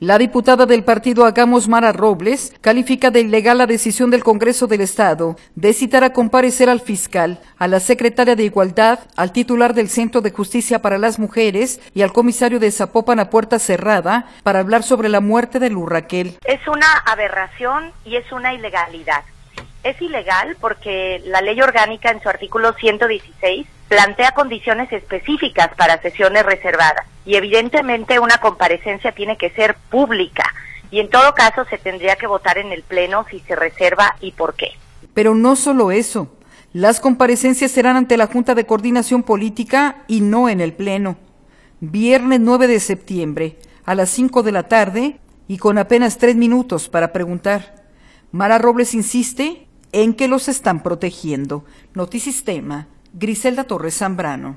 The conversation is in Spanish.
La diputada del partido Hagamos, Mara Robles, califica de ilegal la decisión del Congreso del Estado de citar a comparecer al fiscal, a la secretaria de Igualdad, al titular del Centro de Justicia para las Mujeres y al comisario de Zapopan a puerta cerrada para hablar sobre la muerte de Luz Raquel. Es una aberración y es una ilegalidad. Es ilegal porque la ley orgánica en su artículo 116 plantea condiciones específicas para sesiones reservadas y evidentemente una comparecencia tiene que ser pública y en todo caso se tendría que votar en el Pleno si se reserva y por qué. Pero no solo eso, las comparecencias serán ante la Junta de Coordinación Política y no en el Pleno. Viernes 9 de septiembre a las 5 de la tarde y con apenas 3 minutos para preguntar. Mara Robles insiste en que los están protegiendo. Notisistema, Griselda Torres Zambrano.